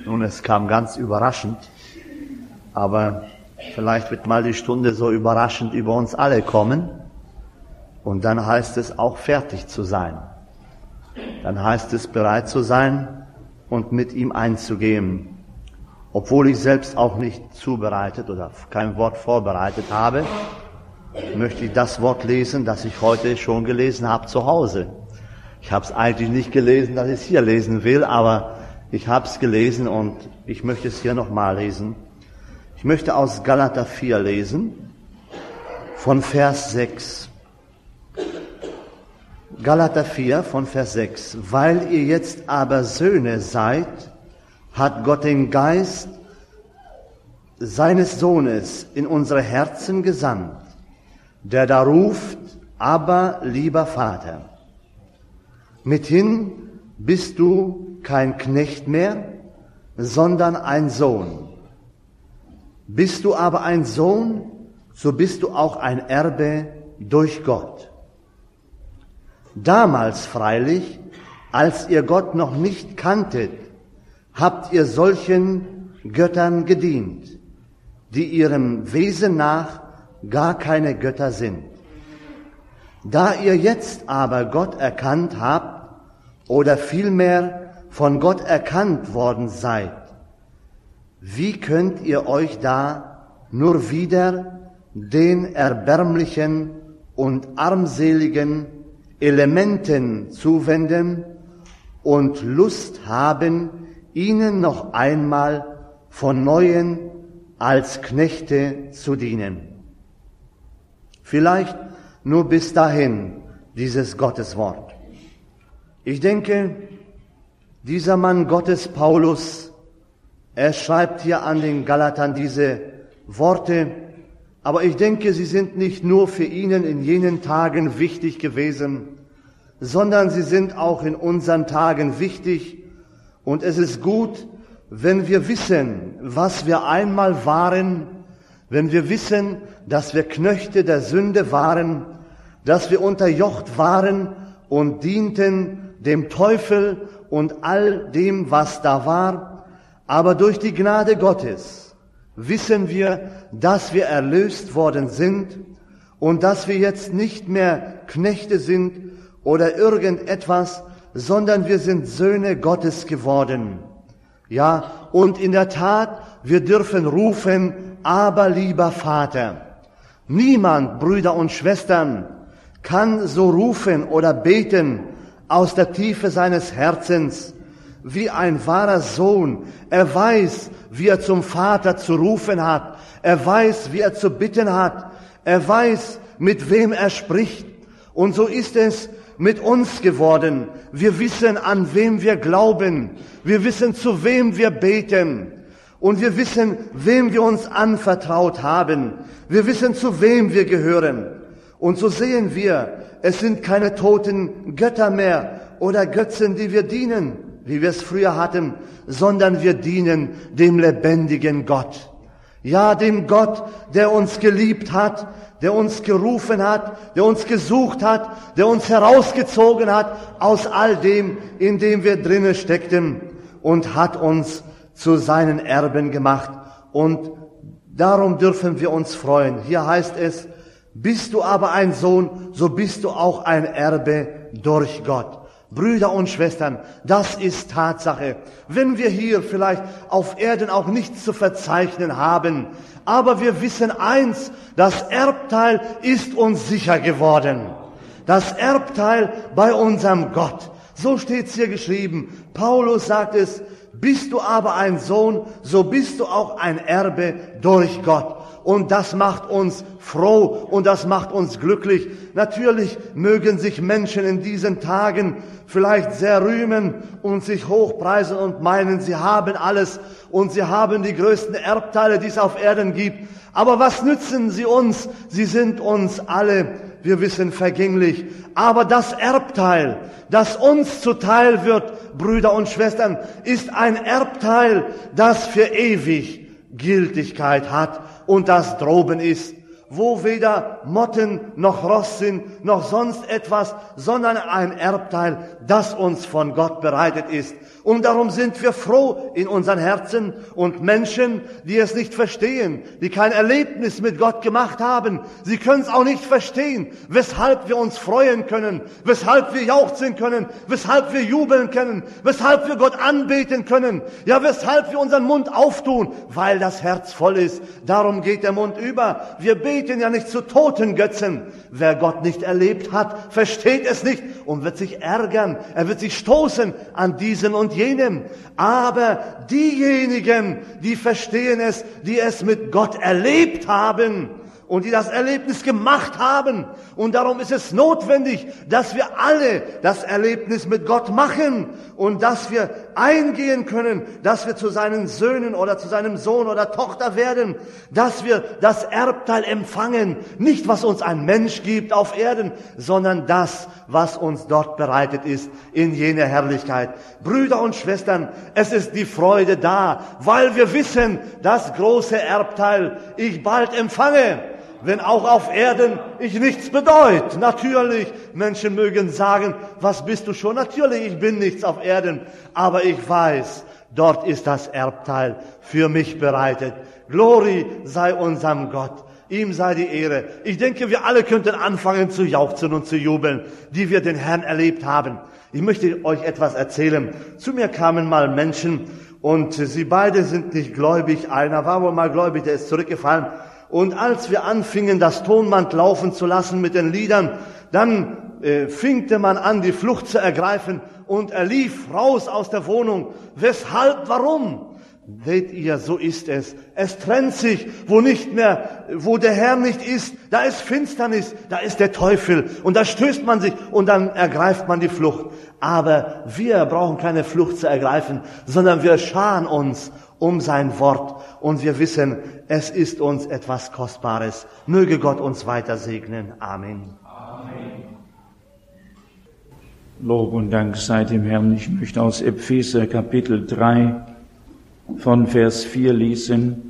Nun, es kam ganz überraschend, aber vielleicht wird mal die Stunde so überraschend über uns alle kommen und dann heißt es auch fertig zu sein. Dann heißt es bereit zu sein und mit ihm einzugehen. Obwohl ich selbst auch nicht zubereitet oder kein Wort vorbereitet habe, möchte ich das Wort lesen, das ich heute schon gelesen habe zu Hause. Ich habe es eigentlich nicht gelesen, dass ich es hier lesen will, aber ich habe es gelesen und ich möchte es hier nochmal lesen. Ich möchte aus Galater 4 lesen, von Vers 6. Galater 4 von Vers 6. Weil ihr jetzt aber Söhne seid, hat Gott den Geist seines Sohnes in unsere Herzen gesandt, der da ruft, aber lieber Vater. Mithin bist du kein Knecht mehr, sondern ein Sohn. Bist du aber ein Sohn, so bist du auch ein Erbe durch Gott. Damals freilich, als ihr Gott noch nicht kanntet, habt ihr solchen Göttern gedient, die ihrem Wesen nach gar keine Götter sind. Da ihr jetzt aber Gott erkannt habt, oder vielmehr von Gott erkannt worden seid, wie könnt ihr euch da nur wieder den erbärmlichen und armseligen Elementen zuwenden und Lust haben, ihnen noch einmal von Neuem als Knechte zu dienen? Vielleicht nur bis dahin dieses Gotteswort. Ich denke, dieser Mann Gottes, Paulus, er schreibt hier an den Galatern diese Worte, aber ich denke, sie sind nicht nur für ihn in jenen Tagen wichtig gewesen, sondern sie sind auch in unseren Tagen wichtig. Und es ist gut, wenn wir wissen, was wir einmal waren, wenn wir wissen, dass wir Knechte der Sünde waren, dass wir unterjocht waren und dienten dem Teufel und all dem, was da war. Aber durch die Gnade Gottes wissen wir, dass wir erlöst worden sind und dass wir jetzt nicht mehr Knechte sind oder irgendetwas, sondern wir sind Söhne Gottes geworden. Ja, und in der Tat, wir dürfen rufen, aber lieber Vater. Niemand, Brüder und Schwestern, kann so rufen oder beten aus der Tiefe seines Herzens wie ein wahrer Sohn. Er weiß, wie er zum Vater zu rufen hat. Er weiß, wie er zu bitten hat. Er weiß, mit wem er spricht. Und so ist es mit uns geworden. Wir wissen, an wem wir glauben. Wir wissen, zu wem wir beten. Und wir wissen, wem wir uns anvertraut haben. Wir wissen, zu wem wir gehören. Und so sehen wir, es sind keine toten Götter mehr oder Götzen, die wir dienen, wie wir es früher hatten, sondern wir dienen dem lebendigen Gott. Ja, dem Gott, der uns geliebt hat, der uns gerufen hat, der uns gesucht hat, der uns herausgezogen hat aus all dem, in dem wir drinnen steckten und hat uns zu seinen Erben gemacht. Und darum dürfen wir uns freuen. Hier heißt es, bist du aber ein Sohn, so bist du auch ein Erbe durch Gott. Brüder und Schwestern, das ist Tatsache. Wenn wir hier vielleicht auf Erden auch nichts zu verzeichnen haben, aber wir wissen eins, das Erbteil ist uns sicher geworden. Das Erbteil bei unserem Gott. So steht's hier geschrieben. Paulus sagt es, bist du aber ein Sohn, so bist du auch ein Erbe durch Gott. Und das macht uns froh und das macht uns glücklich. Natürlich mögen sich Menschen in diesen Tagen vielleicht sehr rühmen und sich hochpreisen und meinen, sie haben alles und sie haben die größten Erbteile, die es auf Erden gibt. Aber was nützen sie uns? Sie sind uns alle, wir wissen, vergänglich. Aber das Erbteil, das uns zuteil wird, Brüder und Schwestern, ist ein Erbteil, das für ewig Gültigkeit hat und das droben ist, wo weder Motten noch Rost sind, noch sonst etwas, sondern ein Erbteil, das uns von Gott bereitet ist. Und darum sind wir froh in unseren Herzen und Menschen, die es nicht verstehen, die kein Erlebnis mit Gott gemacht haben, sie können es auch nicht verstehen, weshalb wir uns freuen können, weshalb wir jauchzen können, weshalb wir jubeln können, weshalb wir Gott anbeten können, ja, weshalb wir unseren Mund auftun, weil das Herz voll ist. Darum geht der Mund über. Wir beten ja nicht zu toten Götzen. Wer Gott nicht erlebt hat, versteht es nicht und wird sich ärgern. Er wird sich stoßen an diesen und jenem. Aber diejenigen, die verstehen es, die es mit Gott erlebt haben und die das Erlebnis gemacht haben. Und darum ist es notwendig, dass wir alle das Erlebnis mit Gott machen und dass wir eingehen können, dass wir zu seinen Söhnen oder zu seinem Sohn oder Tochter werden, dass wir das Erbteil empfangen. Nicht, was uns ein Mensch gibt auf Erden, sondern das, was uns dort bereitet ist in jener Herrlichkeit. Brüder und Schwestern, es ist die Freude da, weil wir wissen, das große Erbteil ich bald empfange. Wenn auch auf Erden ich nichts bedeute. Natürlich, Menschen mögen sagen, was bist du schon? Natürlich, ich bin nichts auf Erden. Aber ich weiß, dort ist das Erbteil für mich bereitet. Glory sei unserem Gott. Ihm sei die Ehre. Ich denke, wir alle könnten anfangen zu jauchzen und zu jubeln, die wir den Herrn erlebt haben. Ich möchte euch etwas erzählen. Zu mir kamen mal Menschen und sie beide sind nicht gläubig. Einer war wohl mal gläubig, der ist zurückgefallen. Und als wir anfingen, das Tonband laufen zu lassen mit den Liedern, dann fingte man an, die Flucht zu ergreifen und er lief raus aus der Wohnung. Weshalb, warum? Seht ihr, so ist es. Es trennt sich, wo der Herr nicht ist, da ist Finsternis, da ist der Teufel und da stößt man sich und dann ergreift man die Flucht. Aber wir brauchen keine Flucht zu ergreifen, sondern wir scharen uns um sein Wort und wir wissen, es ist uns etwas Kostbares. Möge Gott uns weiter segnen. Amen. Amen. Lob und Dank sei dem Herrn. Ich möchte aus Epheser Kapitel 3 von Vers 4 lesen.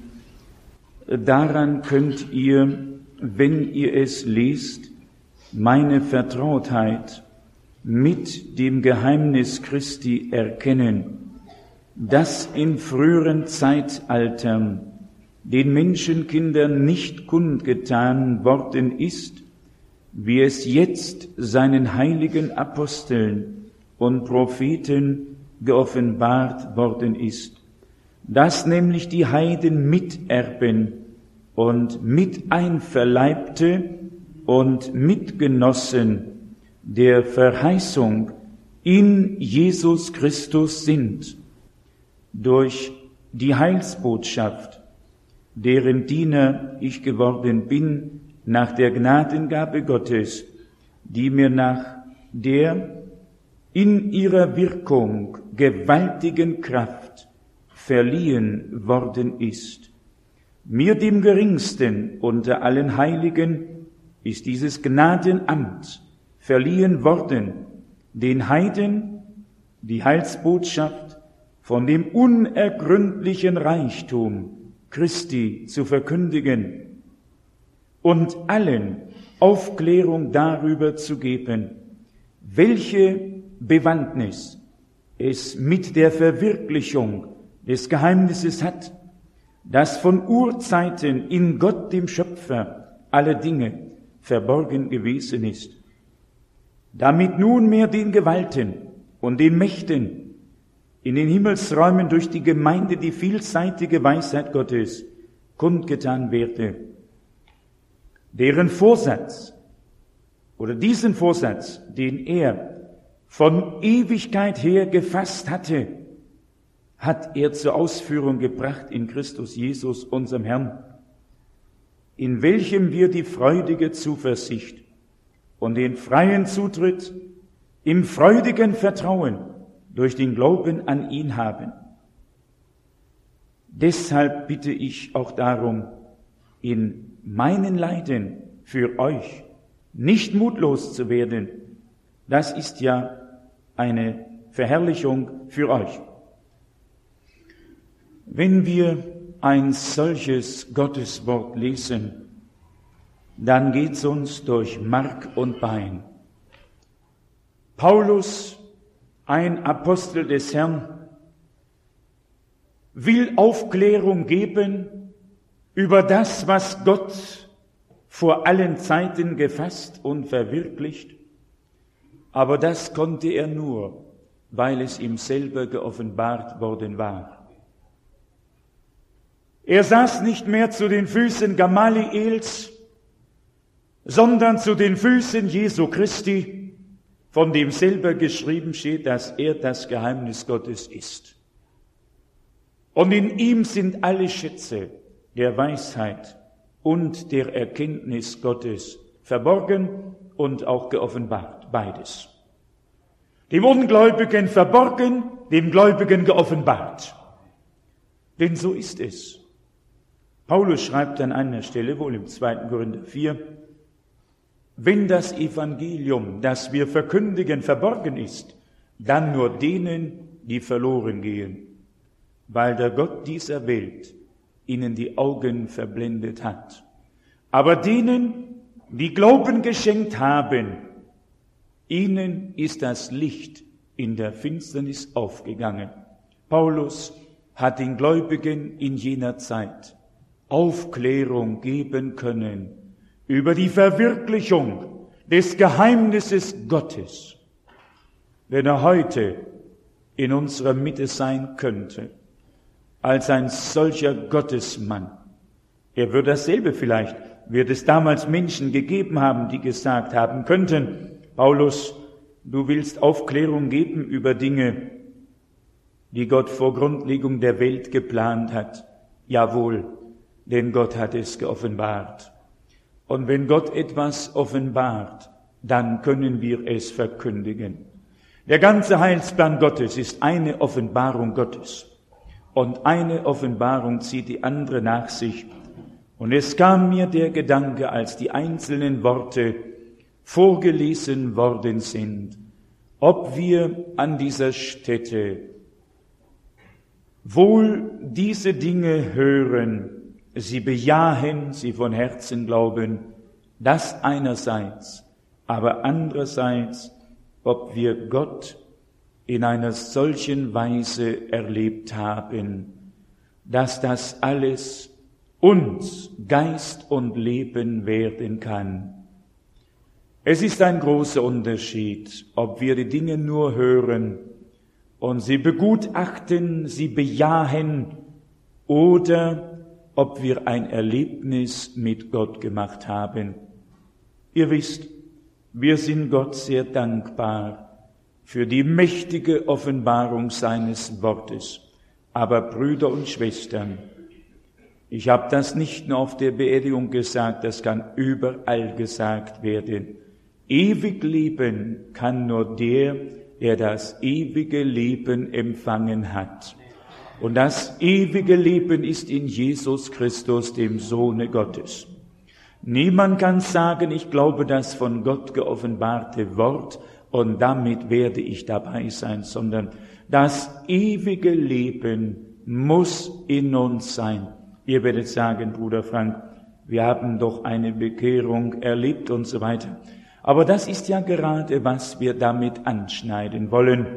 Daran könnt ihr, wenn ihr es liest, meine Vertrautheit mit dem Geheimnis Christi erkennen, das in früheren Zeitaltern den Menschenkindern nicht kundgetan worden ist, wie es jetzt seinen heiligen Aposteln und Propheten geoffenbart worden ist, dass nämlich die Heiden Miterben und Miteinverleibte und Mitgenossen der Verheißung in Jesus Christus sind, durch die Heilsbotschaft, deren Diener ich geworden bin, nach der Gnadengabe Gottes, die mir nach der in ihrer Wirkung gewaltigen Kraft verliehen worden ist. Mir, dem Geringsten unter allen Heiligen, ist dieses Gnadenamt verliehen worden, den Heiden die Heilsbotschaft von dem unergründlichen Reichtum Christi zu verkündigen und allen Aufklärung darüber zu geben, welche Bewandtnis es mit der Verwirklichung des Geheimnisses hat, das von Urzeiten in Gott, dem Schöpfer aller Dinge, verborgen gewesen ist, damit nunmehr den Gewalten und den Mächten in den Himmelsräumen durch die Gemeinde die vielseitige Weisheit Gottes kundgetan werde, deren Vorsatz oder diesen Vorsatz, den er von Ewigkeit her gefasst hatte, hat er zur Ausführung gebracht in Christus Jesus, unserem Herrn, in welchem wir die freudige Zuversicht und den freien Zutritt im freudigen Vertrauen durch den Glauben an ihn haben. Deshalb bitte ich auch darum, in meinen Leiden für euch nicht mutlos zu werden. Das ist ja eine Verherrlichung für euch. Wenn wir ein solches Gotteswort lesen, dann geht's uns durch Mark und Bein. Paulus, ein Apostel des Herrn, will Aufklärung geben über das, was Gott vor allen Zeiten gefasst und verwirklicht. Aber das konnte er nur, weil es ihm selber geoffenbart worden war. Er saß nicht mehr zu den Füßen Gamaliels, sondern zu den Füßen Jesu Christi, von dem selber geschrieben steht, dass er das Geheimnis Gottes ist. Und in ihm sind alle Schätze der Weisheit und der Erkenntnis Gottes verborgen und auch geoffenbart, beides. Dem Ungläubigen verborgen, dem Gläubigen geoffenbart. Denn so ist es. Paulus schreibt an einer Stelle, wohl im 2. Korinther 4, wenn das Evangelium, das wir verkündigen, verborgen ist, dann nur denen, die verloren gehen, weil der Gott dieser Welt ihnen die Augen verblendet hat. Aber denen, die Glauben geschenkt haben, ihnen ist das Licht in der Finsternis aufgegangen. Paulus hat den Gläubigen in jener Zeit Aufklärung geben können über die Verwirklichung des Geheimnisses Gottes. Wenn er heute in unserer Mitte sein könnte, als ein solcher Gottesmann, er würde dasselbe vielleicht, wird es damals Menschen gegeben haben, die gesagt haben könnten, Paulus, du willst Aufklärung geben über Dinge, die Gott vor Grundlegung der Welt geplant hat. Jawohl, denn Gott hat es geoffenbart. Und wenn Gott etwas offenbart, dann können wir es verkündigen. Der ganze Heilsplan Gottes ist eine Offenbarung Gottes. Und eine Offenbarung zieht die andere nach sich. Und es kam mir der Gedanke, als die einzelnen Worte vorgelesen worden sind, ob wir an dieser Stätte wohl diese Dinge hören, sie bejahen, sie von Herzen glauben, das einerseits, aber andererseits, ob wir Gott in einer solchen Weise erlebt haben, dass das alles uns Geist und Leben werden kann. Es ist ein großer Unterschied, ob wir die Dinge nur hören und sie begutachten, sie bejahen, oder ob wir ein Erlebnis mit Gott gemacht haben. Ihr wisst, wir sind Gott sehr dankbar für die mächtige Offenbarung seines Wortes. Aber Brüder und Schwestern, ich habe das nicht nur auf der Beerdigung gesagt, das kann überall gesagt werden. Ewig leben kann nur der das ewige Leben empfangen hat. Und das ewige Leben ist in Jesus Christus, dem Sohne Gottes. Niemand kann sagen, ich glaube das von Gott geoffenbarte Wort und damit werde ich dabei sein, sondern das ewige Leben muss in uns sein. Ihr werdet sagen, Bruder Frank, wir haben doch eine Bekehrung erlebt und so weiter. Aber das ist ja gerade, was wir damit anschneiden wollen.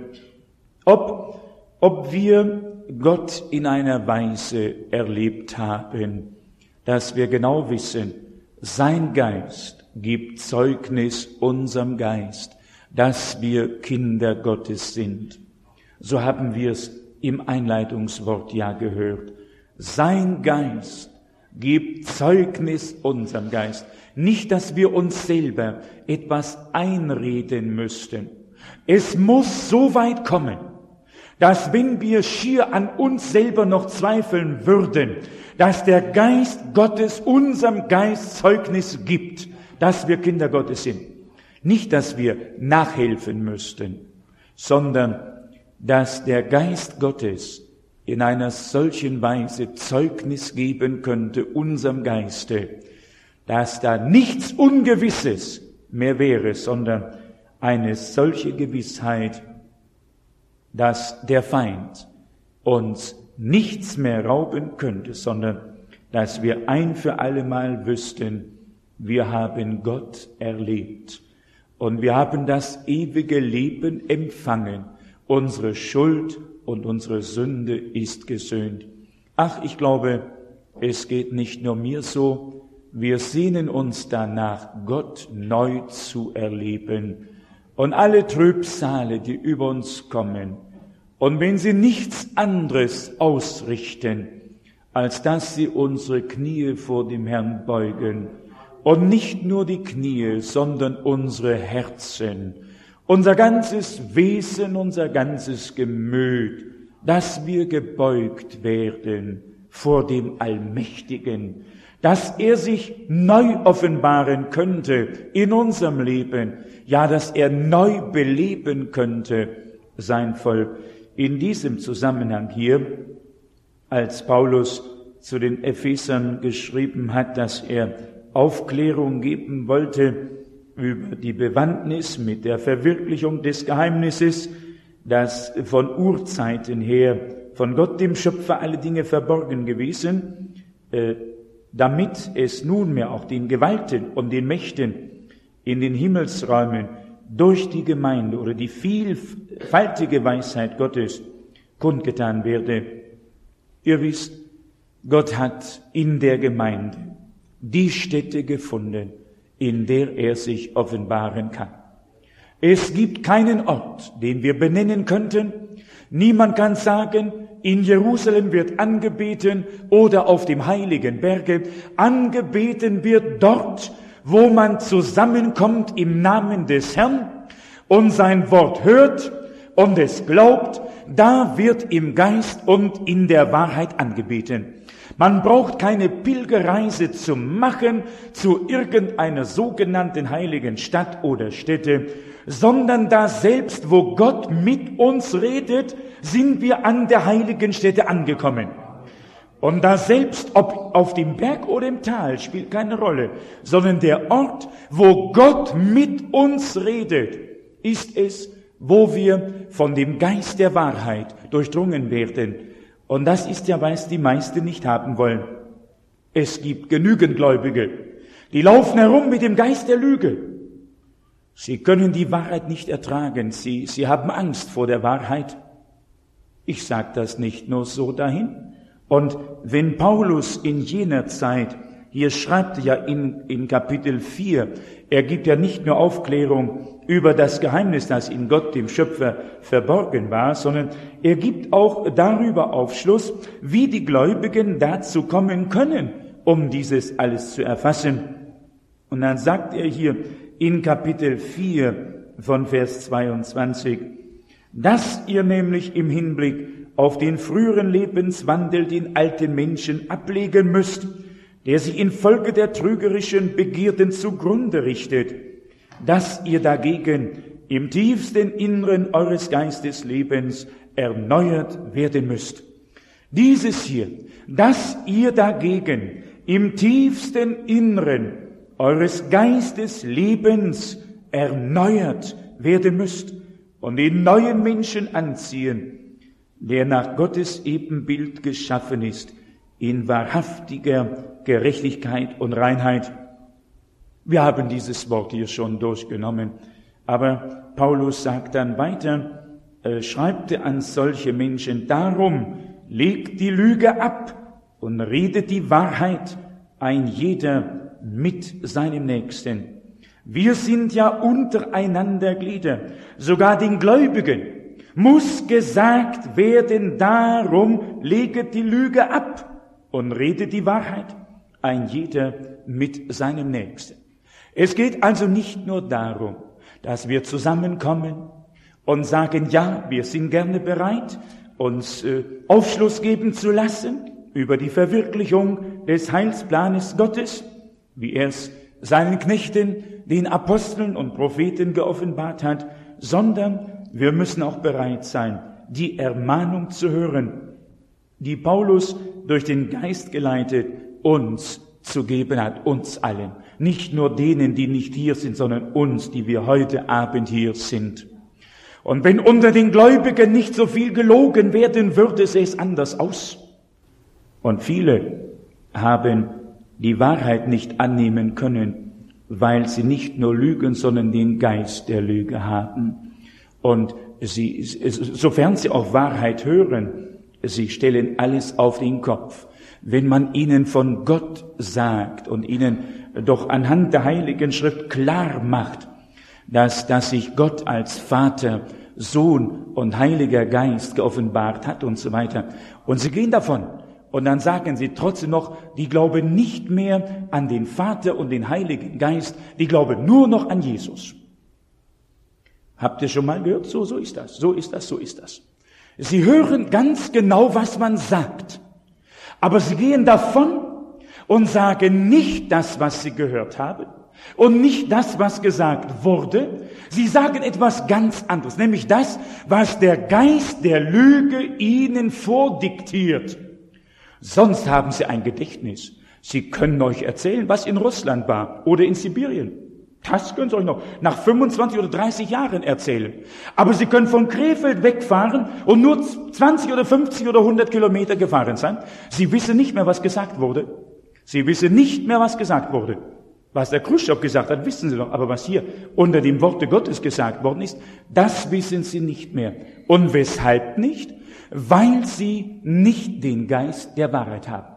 Ob wir Gott in einer Weise erlebt haben, dass wir genau wissen, sein Geist gibt Zeugnis unserem Geist, dass wir Kinder Gottes sind. So haben wir es im Einleitungswort ja gehört. Sein Geist gibt Zeugnis unserem Geist. Nicht, dass wir uns selber etwas einreden müssten. Es muss so weit kommen, dass wenn wir schier an uns selber noch zweifeln würden, dass der Geist Gottes unserem Geist Zeugnis gibt, dass wir Kinder Gottes sind. Nicht, dass wir nachhelfen müssten, sondern dass der Geist Gottes in einer solchen Weise Zeugnis geben könnte unserem Geiste, dass da nichts Ungewisses mehr wäre, sondern eine solche Gewissheit, dass der Feind uns nichts mehr rauben könnte, sondern dass wir ein für allemal wüssten, wir haben Gott erlebt und wir haben das ewige Leben empfangen, unsere Schuld und unsere Sünde ist gesöhnt. Ach, ich glaube, es geht nicht nur mir so, wir sehnen uns danach, Gott neu zu erleben. Und alle Trübsale, die über uns kommen, und wenn sie nichts anderes ausrichten, als dass sie unsere Knie vor dem Herrn beugen, und nicht nur die Knie, sondern unsere Herzen, unser ganzes Wesen, unser ganzes Gemüt, dass wir gebeugt werden vor dem Allmächtigen, dass er sich neu offenbaren könnte in unserem Leben, ja, dass er neu beleben könnte sein Volk. In diesem Zusammenhang hier, als Paulus zu den Ephesern geschrieben hat, dass er Aufklärung geben wollte über die Bewandtnis mit der Verwirklichung des Geheimnisses, das von Urzeiten her von Gott dem Schöpfer alle Dinge verborgen gewesen, damit es nunmehr auch den Gewalten und den Mächten in den Himmelsräumen durch die Gemeinde oder die vielfältige Weisheit Gottes kundgetan werde. Ihr wisst, Gott hat in der Gemeinde die Stätte gefunden, in der er sich offenbaren kann. Es gibt keinen Ort, den wir benennen könnten. Niemand kann sagen, in Jerusalem wird angebeten oder auf dem heiligen Berge. Angebeten wird dort, wo man zusammenkommt im Namen des Herrn und sein Wort hört und es glaubt. Da wird im Geist und in der Wahrheit angebeten. Man braucht keine Pilgerreise zu machen zu irgendeiner sogenannten heiligen Stadt oder Stätte, sondern da selbst, wo Gott mit uns redet, sind wir an der heiligen Stätte angekommen. Und da selbst, ob auf dem Berg oder im Tal, spielt keine Rolle, sondern der Ort, wo Gott mit uns redet, ist es, wo wir von dem Geist der Wahrheit durchdrungen werden. Und das ist ja, was die meisten nicht haben wollen. Es gibt genügend Gläubige, die laufen herum mit dem Geist der Lüge. Sie können die Wahrheit nicht ertragen. Sie haben Angst vor der Wahrheit. Ich sage das nicht nur so dahin. Und wenn Paulus in jener Zeit, hier schreibt er ja in Kapitel 4, er gibt ja nicht nur Aufklärung über das Geheimnis, das in Gott, dem Schöpfer, verborgen war, sondern er gibt auch darüber Aufschluss, wie die Gläubigen dazu kommen können, um dieses alles zu erfassen. Und dann sagt er hier in Kapitel 4 von Vers 22, dass ihr nämlich im Hinblick auf den früheren Lebenswandel den alten Menschen ablegen müsst, der sich infolge der trügerischen Begierden zugrunde richtet, dass ihr dagegen im tiefsten Inneren eures Geisteslebens erneuert werden müsst. Dieses hier, dass ihr dagegen im tiefsten Inneren eures Geisteslebens erneuert werden müsst und den neuen Menschen anziehen, der nach Gottes Ebenbild geschaffen ist, in wahrhaftiger Gerechtigkeit und Reinheit. Wir haben dieses Wort hier schon durchgenommen, aber Paulus sagt dann weiter, schreibt an solche Menschen, darum legt die Lüge ab und redet die Wahrheit, ein jeder mit seinem Nächsten. Wir sind ja untereinander Glieder, sogar den Gläubigen muss gesagt werden, darum leget die Lüge ab und redet die Wahrheit, ein jeder mit seinem Nächsten. Es geht also nicht nur darum, dass wir zusammenkommen und sagen, ja, wir sind gerne bereit, uns Aufschluss geben zu lassen über die Verwirklichung des Heilsplanes Gottes, wie er es seinen Knechten, den Aposteln und Propheten geoffenbart hat, sondern wir müssen auch bereit sein, die Ermahnung zu hören, die Paulus durch den Geist geleitet uns zu geben hat, uns allen. Nicht nur denen, die nicht hier sind, sondern uns, die wir heute Abend hier sind. Und wenn unter den Gläubigen nicht so viel gelogen werden würde, sähe es anders aus. Und viele haben die Wahrheit nicht annehmen können, weil sie nicht nur lügen, sondern den Geist der Lüge haben. Und sofern sie auch Wahrheit hören, sie stellen alles auf den Kopf. Wenn man ihnen von Gott sagt und ihnen doch anhand der Heiligen Schrift klar macht, dass sich Gott als Vater, Sohn und Heiliger Geist geoffenbart hat und so weiter. Und sie gehen davon. Und dann sagen sie trotzdem noch, die glauben nicht mehr an den Vater und den Heiligen Geist, die glauben nur noch an Jesus. Habt ihr schon mal gehört? So ist das, so ist das, so ist das. Sie hören ganz genau, was man sagt. Aber sie gehen davon und sagen nicht das, was sie gehört haben und nicht das, was gesagt wurde. Sie sagen etwas ganz anderes, nämlich das, was der Geist der Lüge ihnen vordiktiert. Sonst haben sie ein Gedächtnis. Sie können euch erzählen, was in Russland war oder in Sibirien. Das können Sie euch noch nach 25 oder 30 Jahren erzählen. Aber Sie können von Krefeld wegfahren und nur 20 oder 50 oder 100 Kilometer gefahren sein. Sie wissen nicht mehr, was gesagt wurde. Sie wissen nicht mehr, was gesagt wurde. Was der Khrushchev gesagt hat, wissen Sie noch. Aber was hier unter dem Worte Gottes gesagt worden ist, das wissen Sie nicht mehr. Und weshalb nicht? Weil Sie nicht den Geist der Wahrheit haben.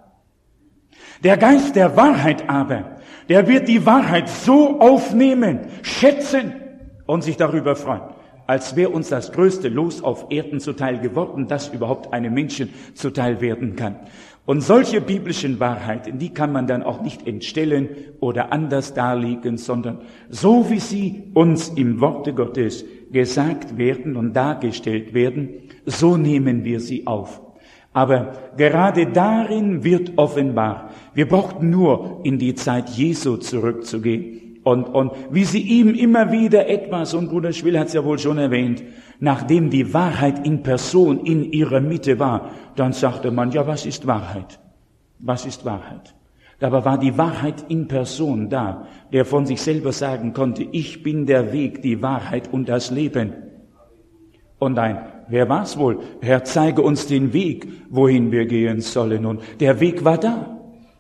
Der Geist der Wahrheit aber, der wird die Wahrheit so aufnehmen, schätzen und sich darüber freuen, als wäre uns das größte Los auf Erden zuteil geworden, das überhaupt einem Menschen zuteil werden kann. Und solche biblischen Wahrheiten, die kann man dann auch nicht entstellen oder anders darlegen, sondern so wie sie uns im Worte Gottes gesagt werden und dargestellt werden, so nehmen wir sie auf. Aber gerade darin wird offenbar, wir brauchten nur in die Zeit Jesu zurückzugehen. Und wie sie ihm immer wieder etwas, und Bruder Schwill hat es ja wohl schon erwähnt, nachdem die Wahrheit in Person in ihrer Mitte war, dann sagte man, ja, was ist Wahrheit? Was ist Wahrheit? Dabei war die Wahrheit in Person da, der von sich selber sagen konnte, ich bin der Weg, die Wahrheit und das Leben. Und wer war's wohl? Herr, zeige uns den Weg, wohin wir gehen sollen. Und der Weg war da.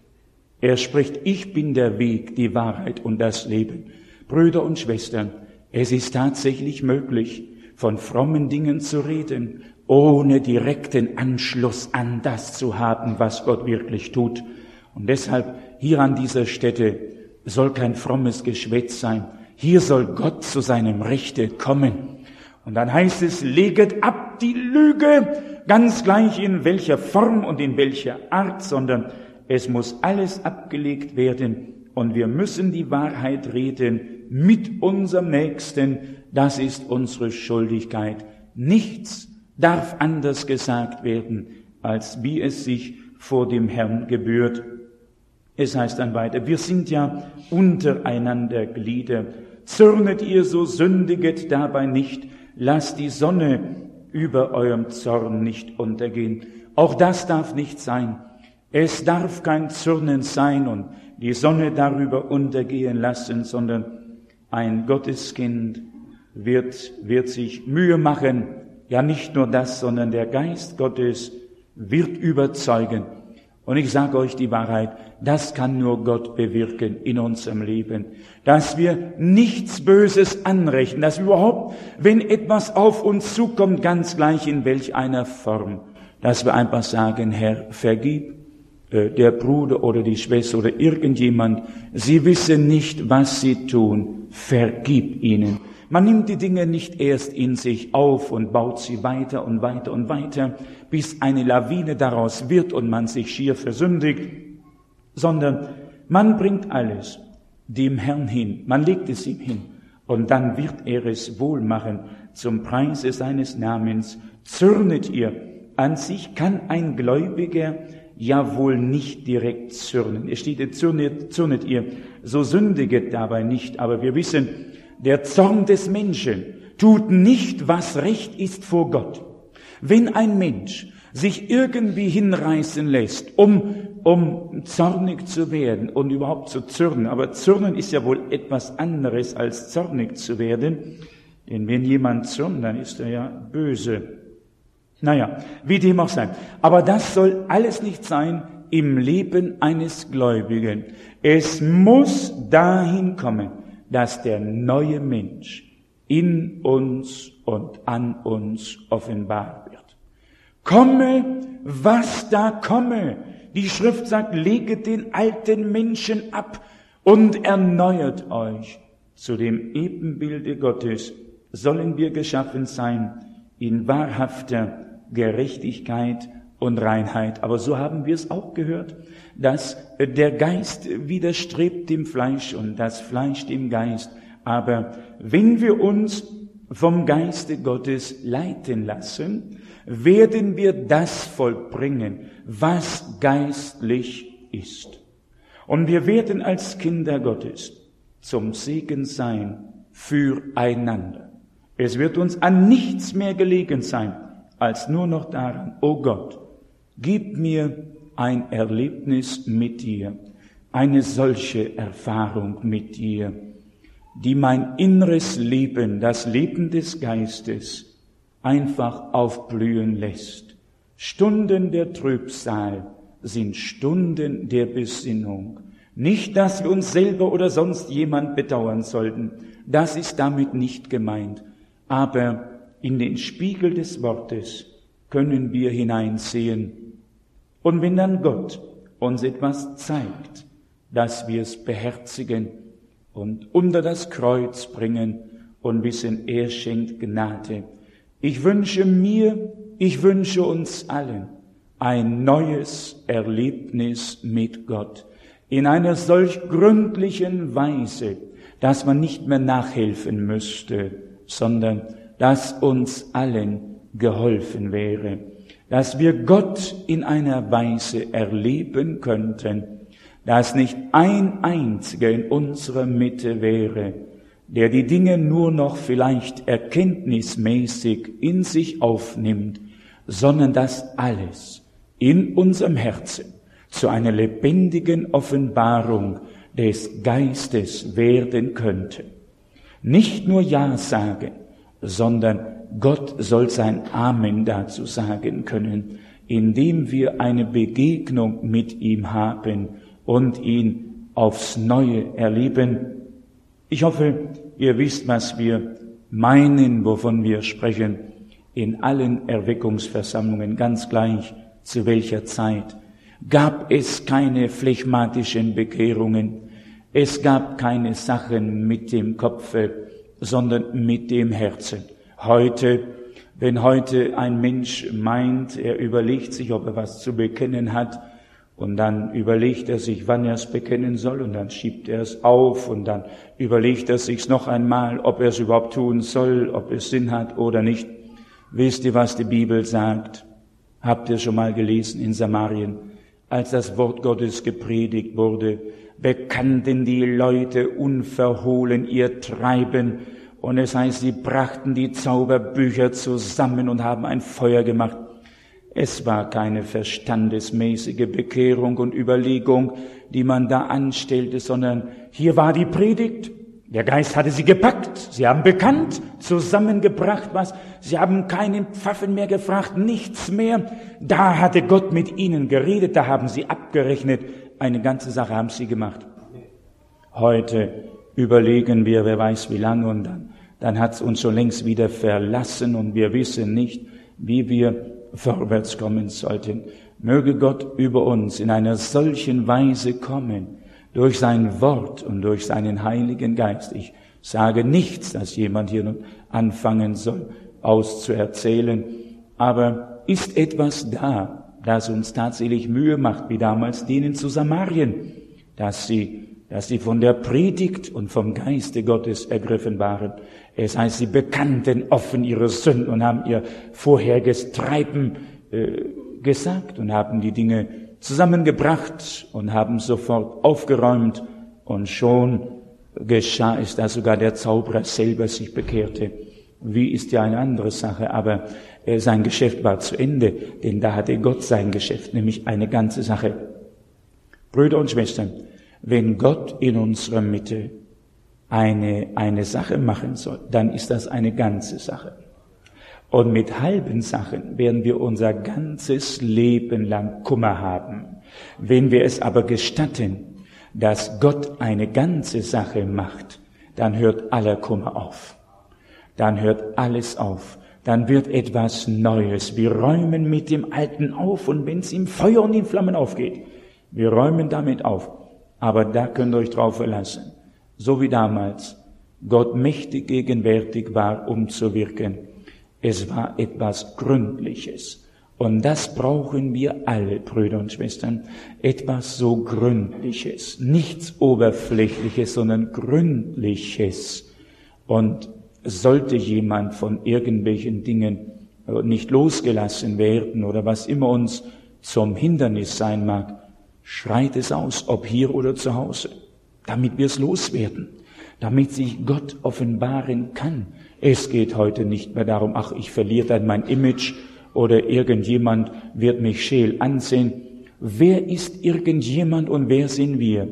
Er spricht, ich bin der Weg, die Wahrheit und das Leben. Brüder und Schwestern, es ist tatsächlich möglich, von frommen Dingen zu reden, ohne direkten Anschluss an das zu haben, was Gott wirklich tut. Und deshalb hier an dieser Stätte soll kein frommes Geschwätz sein. Hier soll Gott zu seinem Rechte kommen. Und dann heißt es, leget ab die Lüge, ganz gleich in welcher Form und in welcher Art, sondern es muss alles abgelegt werden und wir müssen die Wahrheit reden mit unserem Nächsten. Das ist unsere Schuldigkeit. Nichts darf anders gesagt werden, als wie es sich vor dem Herrn gebührt. Es heißt dann weiter, wir sind ja untereinander Glieder. Zürnet ihr, so sündiget dabei nicht. Lasst die Sonne über eurem Zorn nicht untergehen. Auch das darf nicht sein. Es darf kein Zürnen sein und die Sonne darüber untergehen lassen, sondern ein Gotteskind wird sich Mühe machen. Ja, nicht nur das, sondern der Geist Gottes wird überzeugen. Und ich sage euch die Wahrheit, das kann nur Gott bewirken in unserem Leben. Dass wir nichts Böses anrechnen, dass überhaupt, wenn etwas auf uns zukommt, ganz gleich in welch einer Form, dass wir einfach sagen, Herr, vergib der Bruder oder die Schwester oder irgendjemand, sie wissen nicht, was sie tun, vergib ihnen. Man nimmt die Dinge nicht erst in sich auf und baut sie weiter und weiter und weiter, bis eine Lawine daraus wird und man sich schier versündigt, sondern man bringt alles dem Herrn hin, man legt es ihm hin und dann wird er es wohl machen zum Preise seines Namens. Zürnet ihr, an sich kann ein Gläubiger ja wohl nicht direkt zürnen. Es steht, zürnet ihr, so sündiget dabei nicht, aber wir wissen, der Zorn des Menschen tut nicht, was recht ist vor Gott. Wenn ein Mensch sich irgendwie hinreißen lässt, um zornig zu werden und überhaupt zu zürnen, aber zürnen ist ja wohl etwas anderes als zornig zu werden, denn wenn jemand zürnt, dann ist er ja böse. Naja, wie dem auch sei. Aber das soll alles nicht sein im Leben eines Gläubigen. Es muss dahin kommen, dass der neue Mensch in uns und an uns offenbar wird. Komme, was da komme. Die Schrift sagt, leget den alten Menschen ab und erneuert euch. Zu dem Ebenbilde Gottes sollen wir geschaffen sein in wahrhafter Gerechtigkeit und Reinheit. Aber so haben wir es auch gehört, dass der Geist widerstrebt dem Fleisch und das Fleisch dem Geist. Aber wenn wir uns vom Geiste Gottes leiten lassen, werden wir das vollbringen, was geistlich ist. Und wir werden als Kinder Gottes zum Segen sein füreinander. Es wird uns an nichts mehr gelegen sein, als nur noch daran, oh Gott, gib mir ein Erlebnis mit dir, eine solche Erfahrung mit dir, die mein inneres Leben, das Leben des Geistes, einfach aufblühen lässt. Stunden der Trübsal sind Stunden der Besinnung. Nicht, dass wir uns selber oder sonst jemand bedauern sollten. Das ist damit nicht gemeint. Aber in den Spiegel des Wortes können wir hineinsehen. Und wenn dann Gott uns etwas zeigt, dass wir es beherzigen und unter das Kreuz bringen und wissen, er schenkt Gnade. Ich wünsche uns allen ein neues Erlebnis mit Gott in einer solch gründlichen Weise, dass man nicht mehr nachhelfen müsste, sondern dass uns allen geholfen wäre, dass wir Gott in einer Weise erleben könnten, dass nicht ein einziger in unserer Mitte wäre, der die Dinge nur noch vielleicht erkenntnismäßig in sich aufnimmt, sondern dass alles in unserem Herzen zu einer lebendigen Offenbarung des Geistes werden könnte. Nicht nur Ja sagen, sondern Gott soll sein Amen dazu sagen können, indem wir eine Begegnung mit ihm haben und ihn aufs Neue erleben. Ich hoffe, ihr wisst, was wir meinen, wovon wir sprechen, in allen Erweckungsversammlungen, ganz gleich zu welcher Zeit. Gab es keine phlegmatischen Bekehrungen, es gab keine Sachen mit dem Kopfe, sondern mit dem Herzen. Wenn heute ein Mensch meint, er überlegt sich, ob er was zu bekennen hat, und dann überlegt er sich, wann er es bekennen soll, und dann schiebt er es auf, und dann überlegt er sich noch einmal, ob er es überhaupt tun soll, ob es Sinn hat oder nicht. Wisst ihr, was die Bibel sagt? Habt ihr schon mal gelesen in Samarien? Als das Wort Gottes gepredigt wurde, bekannten die Leute unverhohlen ihr Treiben. Und es heißt, sie brachten die Zauberbücher zusammen und haben ein Feuer gemacht. Es war keine verstandesmäßige Bekehrung und Überlegung, die man da anstellte, sondern hier war die Predigt. Der Geist hatte sie gepackt, sie haben bekannt, zusammengebracht was, sie haben keinen Pfaffen mehr gefragt, nichts mehr. Da hatte Gott mit ihnen geredet, da haben sie abgerechnet, eine ganze Sache haben sie gemacht. Heute überlegen wir, wer weiß wie lange, und dann hat es uns schon längst wieder verlassen und wir wissen nicht, wie wir vorwärts kommen sollten. Möge Gott über uns in einer solchen Weise kommen, durch sein Wort und durch seinen Heiligen Geist. Ich sage nichts, dass jemand hier nun anfangen soll, auszuerzählen, aber ist etwas da, das uns tatsächlich Mühe macht, wie damals denen zu Samarien, dass sie von der Predigt und vom Geiste Gottes ergriffen waren. Es heißt, sie bekannten offen ihre Sünden und haben ihr vorheriges Treiben gesagt und haben die Dinge zusammengebracht und haben sofort aufgeräumt, und schon geschah es, dass sogar der Zauberer selber sich bekehrte. Wie ist ja eine andere Sache, aber sein Geschäft war zu Ende, denn da hatte Gott sein Geschäft, nämlich eine ganze Sache. Brüder und Schwestern, wenn Gott in unserer Mitte eine Sache machen soll, dann ist das eine ganze Sache. Und mit halben Sachen werden wir unser ganzes Leben lang Kummer haben. Wenn wir es aber gestatten, dass Gott eine ganze Sache macht, dann hört aller Kummer auf. dann hört alles auf. Dann wird etwas Neues. Wir räumen mit dem Alten auf, und wenn es im Feuer und in Flammen aufgeht, wir räumen damit auf. Aber da könnt ihr euch drauf verlassen. So wie damals Gott mächtig gegenwärtig war, um zu wirken. Es war etwas Gründliches. Und das brauchen wir alle, Brüder und Schwestern. Etwas so Gründliches. Nichts Oberflächliches, sondern Gründliches. Und sollte jemand von irgendwelchen Dingen nicht losgelassen werden oder was immer uns zum Hindernis sein mag, schreit es aus, ob hier oder zu Hause, damit wir es loswerden, damit sich Gott offenbaren kann. Es geht heute nicht mehr darum, ach, ich verliere dann mein Image oder irgendjemand wird mich scheel ansehen. Wer ist irgendjemand und wer sind wir?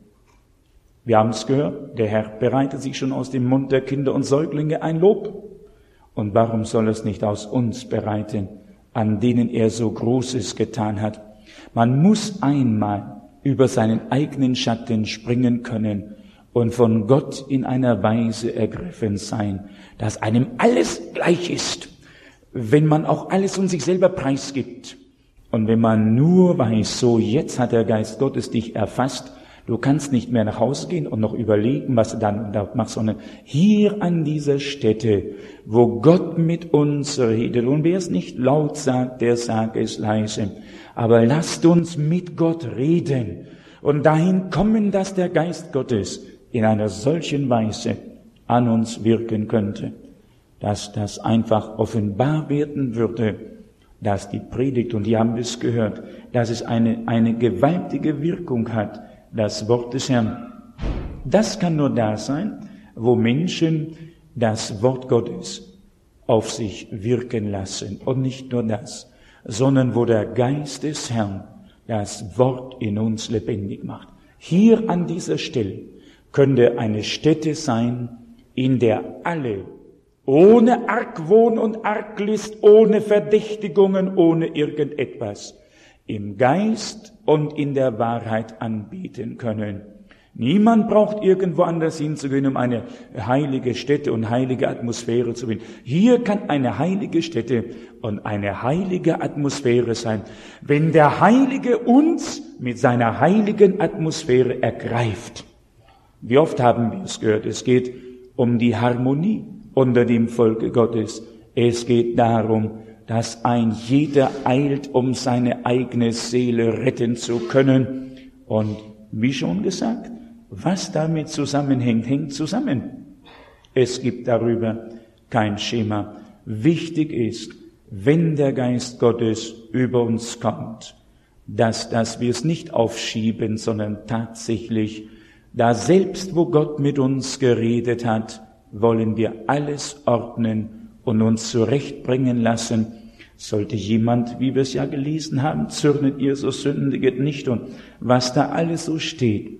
Wir haben es gehört, der Herr bereitet sich schon aus dem Mund der Kinder und Säuglinge ein Lob. Und warum soll es nicht aus uns bereiten, an denen er so Großes getan hat? Man muss einmal über seinen eigenen Schatten springen können und von Gott in einer Weise ergriffen sein, dass einem alles gleich ist, wenn man auch alles um sich selber preisgibt. Und wenn man nur weiß, so jetzt hat der Geist Gottes dich erfasst, du kannst nicht mehr nach Hause gehen und noch überlegen, was du dann da machst, sondern hier an dieser Stätte, wo Gott mit uns redet. Und wer es nicht laut sagt, der sagt es leise. Aber lasst uns mit Gott reden und dahin kommen, dass der Geist Gottes in einer solchen Weise an uns wirken könnte, dass das einfach offenbar werden würde, dass die Predigt, und die haben es gehört, dass es eine gewaltige Wirkung hat, das Wort des Herrn. Das kann nur da sein, wo Menschen das Wort Gottes auf sich wirken lassen. Und nicht nur das, sondern wo der Geist des Herrn das Wort in uns lebendig macht. Hier an dieser Stelle könnte eine Stätte sein, in der alle, ohne Argwohn und Arglist, ohne Verdächtigungen, ohne irgendetwas, im Geist und in der Wahrheit anbieten können. Niemand braucht irgendwo anders hinzugehen, um eine heilige Stätte und heilige Atmosphäre zu finden. Hier kann eine heilige Stätte und eine heilige Atmosphäre sein, wenn der Heilige uns mit seiner heiligen Atmosphäre ergreift. Wie oft haben wir es gehört? Es geht um die Harmonie unter dem Volke Gottes. Es geht darum, dass ein jeder eilt, um seine eigene Seele retten zu können. Und wie schon gesagt, was damit zusammenhängt, hängt zusammen. Es gibt darüber kein Schema. Wichtig ist, wenn der Geist Gottes über uns kommt, dass wir es nicht aufschieben, sondern tatsächlich, da selbst wo Gott mit uns geredet hat, wollen wir alles ordnen und uns zurechtbringen lassen. Sollte jemand, wie wir es ja gelesen haben, zürnet ihr, so sündiget nicht, und was da alles so steht.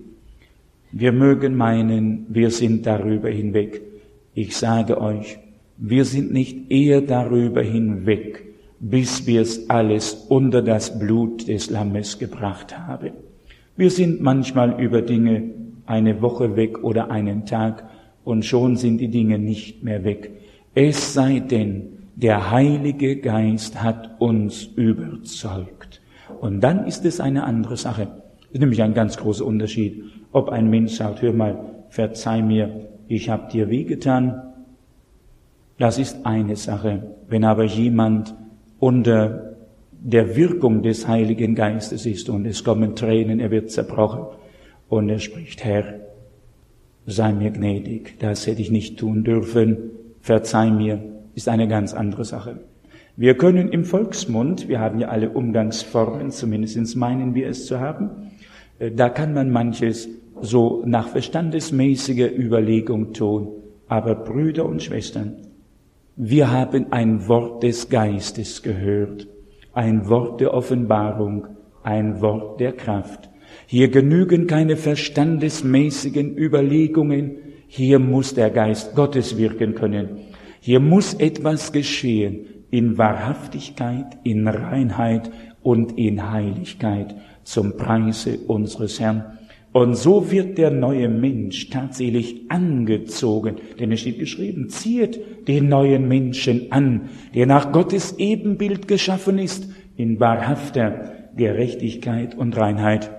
Wir mögen meinen, wir sind darüber hinweg. Ich sage euch, wir sind nicht eher darüber hinweg, bis wir es alles unter das Blut des Lammes gebracht haben. Wir sind manchmal über Dinge eine Woche weg oder einen Tag, und schon sind die Dinge nicht mehr weg. Es sei denn, der Heilige Geist hat uns überzeugt. Und dann ist es eine andere Sache. Das ist nämlich ein ganz großer Unterschied, ob ein Mensch sagt, hör mal, verzeih mir, ich habe dir wehgetan. Das ist eine Sache. Wenn aber jemand unter der Wirkung des Heiligen Geistes ist und es kommen Tränen, er wird zerbrochen und er spricht, Herr, sei mir gnädig, das hätte ich nicht tun dürfen, verzeih mir, ist eine ganz andere Sache. Wir können im Volksmund, wir haben ja alle Umgangsformen, zumindest meinen wir es zu haben, da kann man manches so nach verstandesmäßiger Überlegung tun. Aber Brüder und Schwestern, wir haben ein Wort des Geistes gehört, ein Wort der Offenbarung, ein Wort der Kraft. Hier genügen keine verstandesmäßigen Überlegungen, hier muss der Geist Gottes wirken können. Hier muss etwas geschehen in Wahrhaftigkeit, in Reinheit und in Heiligkeit zum Preise unseres Herrn. Und so wird der neue Mensch tatsächlich angezogen. Denn es steht geschrieben, zieht den neuen Menschen an, der nach Gottes Ebenbild geschaffen ist, in wahrhafter Gerechtigkeit und Reinheit.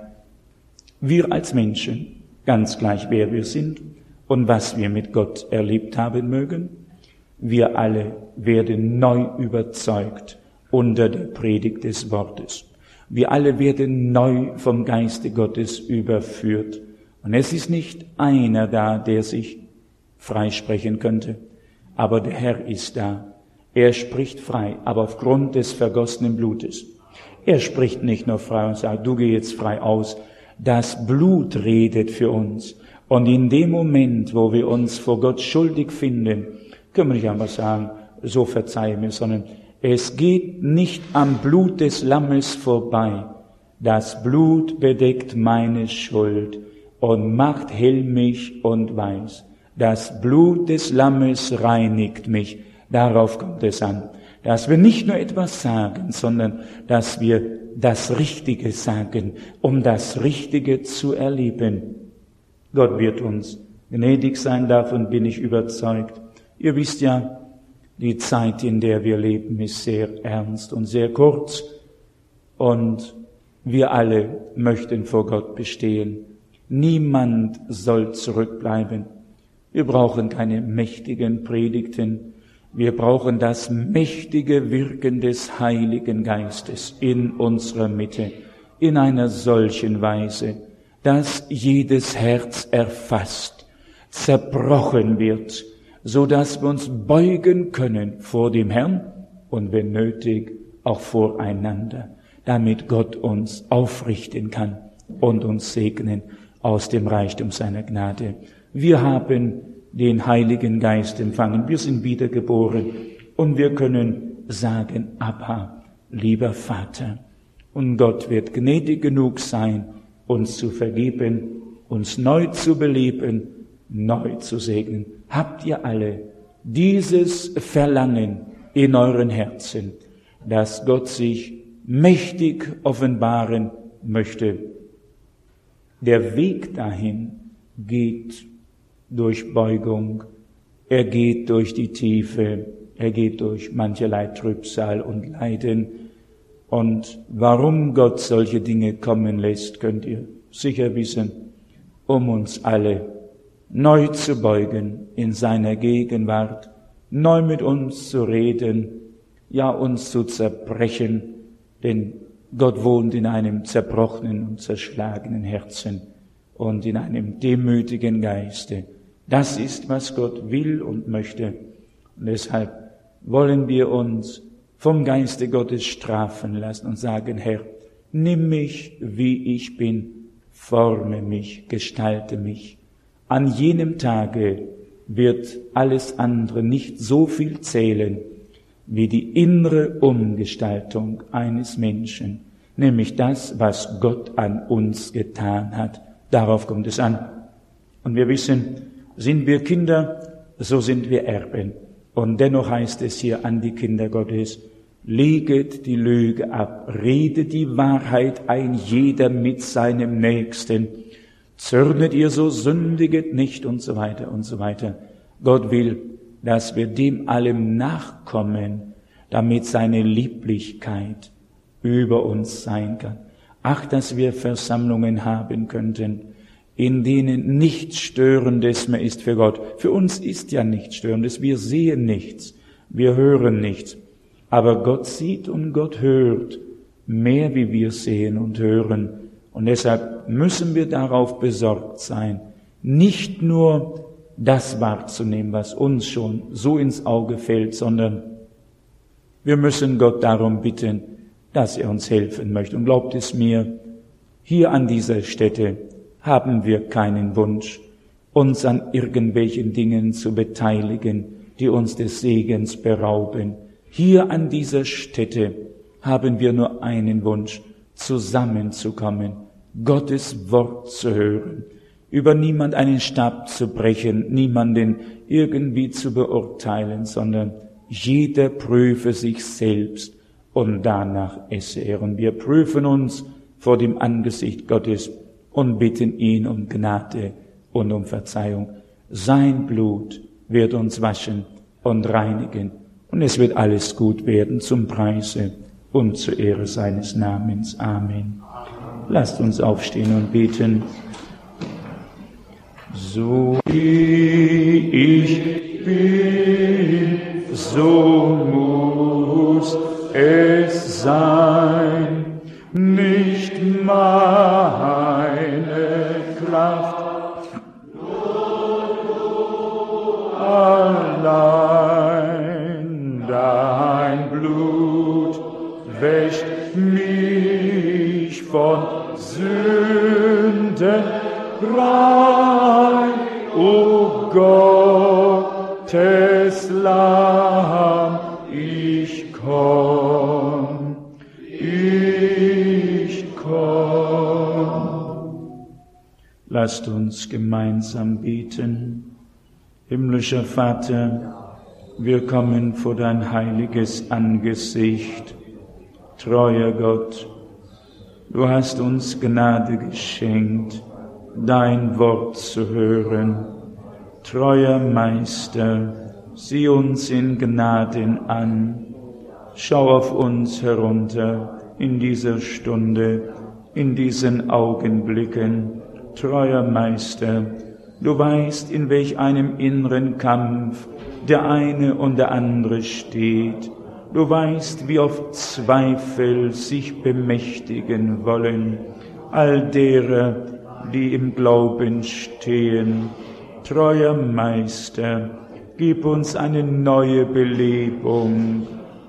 Wir als Menschen, ganz gleich wer wir sind und was wir mit Gott erlebt haben mögen, wir alle werden neu überzeugt unter der Predigt des Wortes. Wir alle werden neu vom Geiste Gottes überführt. Und es ist nicht einer da, der sich freisprechen könnte, aber der Herr ist da. Er spricht frei, aber aufgrund des vergossenen Blutes. Er spricht nicht nur frei und sagt, du geh jetzt frei aus. Das Blut redet für uns. Und in dem Moment, wo wir uns vor Gott schuldig finden, können wir nicht einfach sagen, so verzeih mir, sondern es geht nicht am Blut des Lammes vorbei. Das Blut bedeckt meine Schuld und macht hell mich und weiß. Das Blut des Lammes reinigt mich. Darauf kommt es an. Dass wir nicht nur etwas sagen, sondern dass wir das Richtige sagen, um das Richtige zu erleben. Gott wird uns gnädig sein, davon bin ich überzeugt. Ihr wisst ja, die Zeit, in der wir leben, ist sehr ernst und sehr kurz. Und wir alle möchten vor Gott bestehen. Niemand soll zurückbleiben. Wir brauchen keine mächtigen Predigten. Wir brauchen das mächtige Wirken des Heiligen Geistes in unserer Mitte, in einer solchen Weise, dass jedes Herz erfasst, zerbrochen wird, so dass wir uns beugen können vor dem Herrn und wenn nötig auch voreinander, damit Gott uns aufrichten kann und uns segnen aus dem Reichtum seiner Gnade. Wir haben den Heiligen Geist empfangen, wir sind wiedergeboren und wir können sagen, Abba, lieber Vater. Und Gott wird gnädig genug sein, uns zu vergeben, uns neu zu beleben, neu zu segnen. Habt ihr alle dieses Verlangen in euren Herzen, dass Gott sich mächtig offenbaren möchte? Der Weg dahin geht durch Beugung, er geht durch die Tiefe, er geht durch mancherlei Trübsal und Leiden. Und warum Gott solche Dinge kommen lässt, könnt ihr sicher wissen, um uns alle neu zu beugen in seiner Gegenwart, neu mit uns zu reden, ja uns zu zerbrechen, denn Gott wohnt in einem zerbrochenen und zerschlagenen Herzen und in einem demütigen Geiste. Das ist, was Gott will und möchte. Und deshalb wollen wir uns vom Geiste Gottes strafen lassen und sagen, Herr, nimm mich, wie ich bin, forme mich, gestalte mich. An jenem Tage wird alles andere nicht so viel zählen, wie die innere Umgestaltung eines Menschen, nämlich das, was Gott an uns getan hat. Darauf kommt es an. Und wir wissen, sind wir Kinder, so sind wir Erben. Und dennoch heißt es hier an die Kinder Gottes, leget die Lüge ab, redet die Wahrheit ein, jeder mit seinem Nächsten. Zürnet ihr, so sündiget nicht und so weiter und so weiter. Gott will, dass wir dem allem nachkommen, damit seine Lieblichkeit über uns sein kann. Ach, dass wir Versammlungen haben könnten, in denen nichts Störendes mehr ist für Gott. Für uns ist ja nichts Störendes. Wir sehen nichts, wir hören nichts. Aber Gott sieht und Gott hört mehr, wie wir sehen und hören. Und deshalb müssen wir darauf besorgt sein, nicht nur das wahrzunehmen, was uns schon so ins Auge fällt, sondern wir müssen Gott darum bitten, dass er uns helfen möchte. Und glaubt es mir, hier an dieser Stätte haben wir keinen Wunsch, uns an irgendwelchen Dingen zu beteiligen, die uns des Segens berauben. Hier an dieser Stätte haben wir nur einen Wunsch, zusammenzukommen, Gottes Wort zu hören, über niemand einen Stab zu brechen, niemanden irgendwie zu beurteilen, sondern jeder prüfe sich selbst und danach esse er. Und wir prüfen uns vor dem Angesicht Gottes und bitten ihn um Gnade und um Verzeihung. Sein Blut wird uns waschen und reinigen, und es wird alles gut werden zum Preise und zur Ehre seines Namens. Amen. Lasst uns aufstehen und beten. So wie ich bin, so muss es sein, nicht meine Kraft allein, dein Blut wäscht mich von Sünden rein, o Gottes Lamm, ich komm. Lasst uns gemeinsam beten. Himmlischer Vater, wir kommen vor dein heiliges Angesicht. Treuer Gott, du hast uns Gnade geschenkt, dein Wort zu hören. Treuer Meister, sieh uns in Gnaden an. Schau auf uns herunter in dieser Stunde, in diesen Augenblicken. Treuer Meister, du weißt, in welch einem inneren Kampf der eine und der andere steht. Du weißt, wie oft Zweifel sich bemächtigen wollen, all derer, die im Glauben stehen. Treuer Meister, gib uns eine neue Belebung.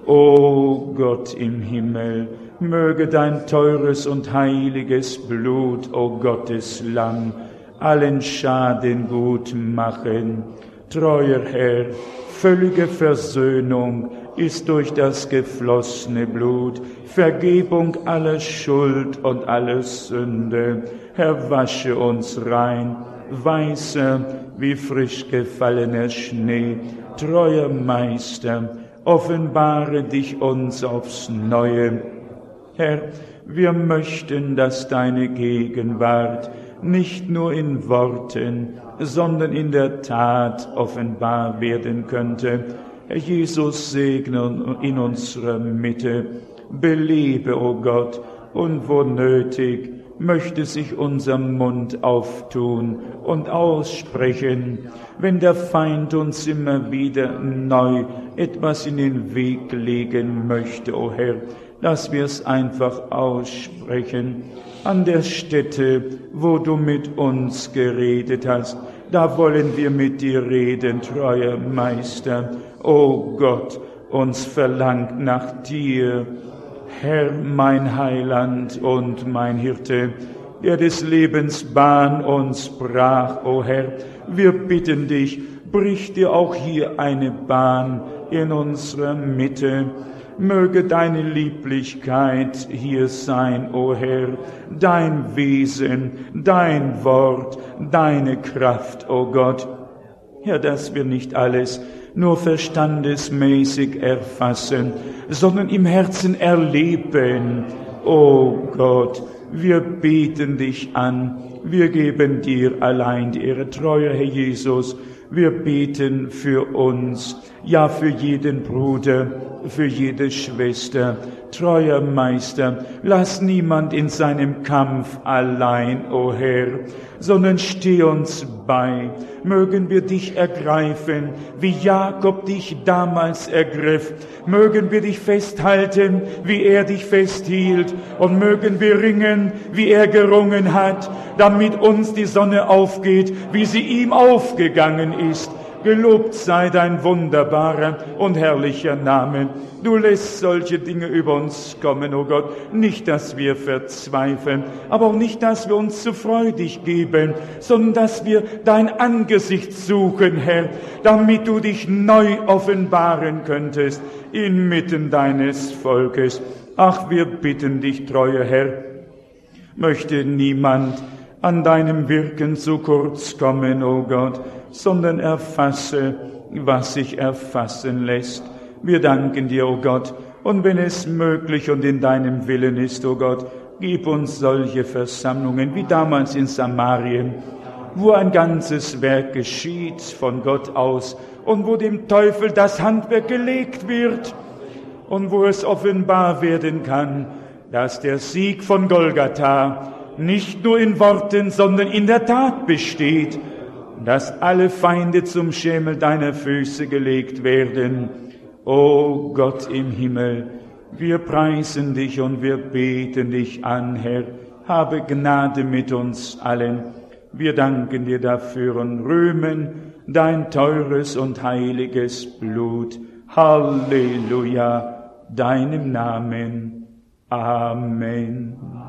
O Gott im Himmel, möge dein teures und heiliges Blut, o Gottes Lamm, allen Schaden gut machen. Treuer Herr, völlige Versöhnung ist durch das geflossene Blut, Vergebung aller Schuld und aller Sünde. Herr, wasche uns rein, weißer wie frisch gefallener Schnee. Treuer Meister, offenbare dich uns aufs Neue. Herr, wir möchten, dass deine Gegenwart nicht nur in Worten, sondern in der Tat offenbar werden könnte. Herr Jesus, segne in unserer Mitte, belebe, o Gott, und wo nötig, möchte sich unser Mund auftun und aussprechen, wenn der Feind uns immer wieder neu etwas in den Weg legen möchte, o Herr, dass wir es einfach aussprechen. An der Stätte, wo du mit uns geredet hast, da wollen wir mit dir reden, treuer Meister. O Gott, uns verlangt nach dir, Herr, mein Heiland und mein Hirte, der des Lebens Bahn uns brach, o Herr, wir bitten dich, brich dir auch hier eine Bahn in unserer Mitte. Möge deine Lieblichkeit hier sein, o Herr, dein Wesen, dein Wort, deine Kraft, o Gott. Herr, dass wir nicht alles nur verstandesmäßig erfassen, sondern im Herzen erleben. O Gott, wir beten dich an, wir geben dir allein die Ehre. Treuer Herr Jesus, wir beten für uns, ja für jeden Bruder, für jede Schwester. Treuer Meister, lass niemand in seinem Kampf allein, o Herr, sondern steh uns bei. Mögen wir dich ergreifen, wie Jakob dich damals ergriff. Mögen wir dich festhalten, wie er dich festhielt. Und mögen wir ringen, wie er gerungen hat, damit uns die Sonne aufgeht, wie sie ihm aufgegangen ist. Gelobt sei dein wunderbarer und herrlicher Name. Du lässt solche Dinge über uns kommen, o Gott. Nicht, dass wir verzweifeln, aber auch nicht, dass wir uns zu freudig geben, sondern dass wir dein Angesicht suchen, Herr, damit du dich neu offenbaren könntest inmitten deines Volkes. Ach, wir bitten dich, treuer Herr, möchte niemand an deinem Wirken zu kurz kommen, o Gott, sondern erfasse, was sich erfassen lässt. Wir danken dir, o Gott, und wenn es möglich und in deinem Willen ist, o Gott, gib uns solche Versammlungen wie damals in Samarien, wo ein ganzes Werk geschieht von Gott aus und wo dem Teufel das Handwerk gelegt wird und wo es offenbar werden kann, dass der Sieg von Golgatha nicht nur in Worten, sondern in der Tat besteht, dass alle Feinde zum Schemel deiner Füße gelegt werden. O Gott im Himmel, wir preisen dich und wir beten dich an, Herr. Habe Gnade mit uns allen. Wir danken dir dafür und rühmen dein teures und heiliges Blut. Halleluja, deinem Namen. Amen.